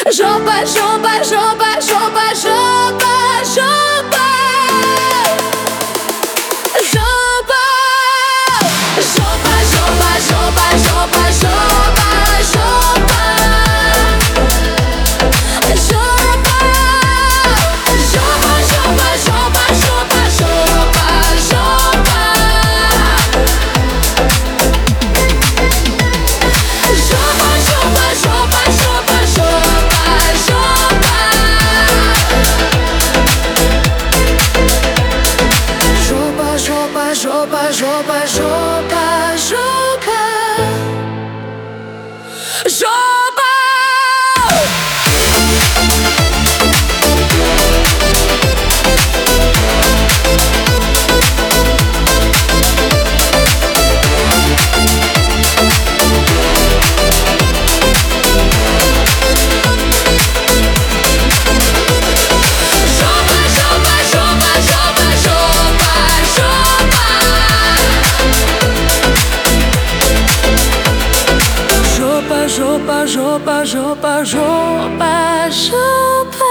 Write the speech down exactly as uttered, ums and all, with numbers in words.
Жопа, жопа, жопа, жопа, жопа, жопа. Жопа, жопа, жопа, жопа, жопа, жопа, жопа. Жопа, жопа, жопа, жопа, жопа, жопа, жопа. Жопа, жопа, жопа, жопа, жопа, жопа. Жопа, жопа, жопа, жопа, жопа, жопа. Жопа. Жопа, жопа, жопа, жопа, жопа, жопа.